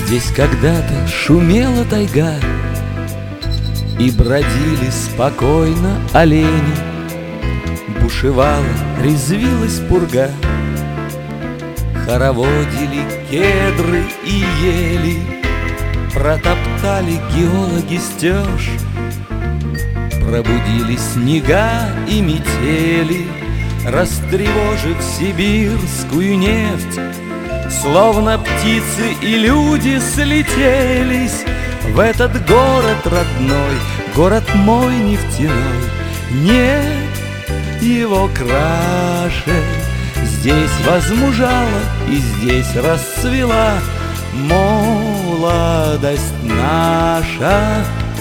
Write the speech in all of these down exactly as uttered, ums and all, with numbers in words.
Здесь когда-то шумела тайга, и бродили спокойно олени. Бушевала, резвилась пурга, хороводили кедры и ели. Протоптали геологи стеж, пробудили снега и метели, растревожив сибирскую нефть. Словно птицы и люди слетелись в этот город родной, город мой нефтяной. Нет его краше, здесь возмужала и здесь расцвела молодость наша.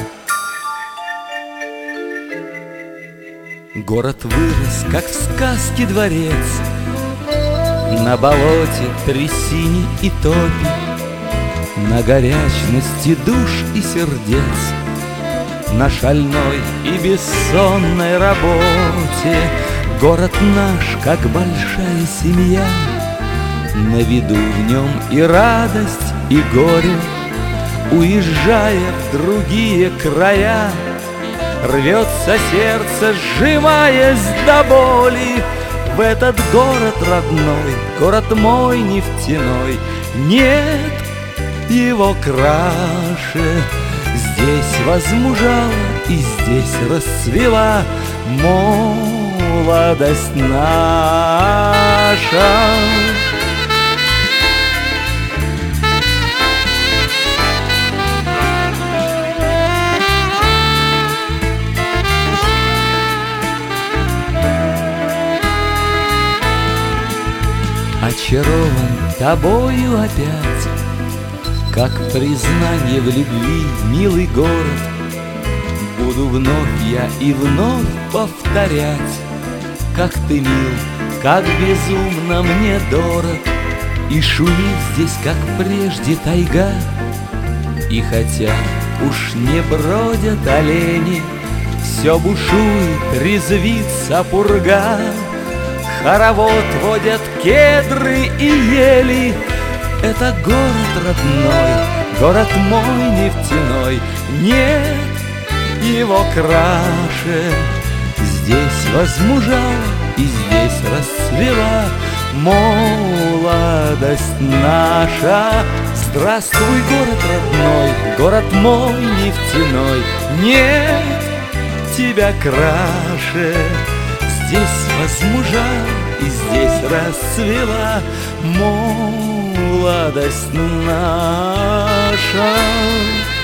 Город вырос, как в сказке дворец, на болоте трясине и топи, на горячности душ и сердец, на шальной и бессонной работе. Город наш, как большая семья, на виду в нем и радость, и горе. Уезжая в другие края, рвется сердце, сжимаясь до боли. В этот город родной, город мой нефтяной, нет его краше. Здесь возмужала и здесь расцвела молодость наша. Очарован тобою опять, как признание в любви, милый город. Буду вновь я и вновь повторять, как ты мил, как безумно мне дорог. И шумит здесь, как прежде, тайга, и хотя уж не бродят олени, все бушует, резвится пурга. Хоровод водят кедры и ели. Это город родной, город мой нефтяной, нет его краше. Здесь возмужала и здесь расцвела молодость наша. Здравствуй, город родной, город мой нефтяной, нет тебя краше. Здесь возмужала и здесь расцвела молодость наша.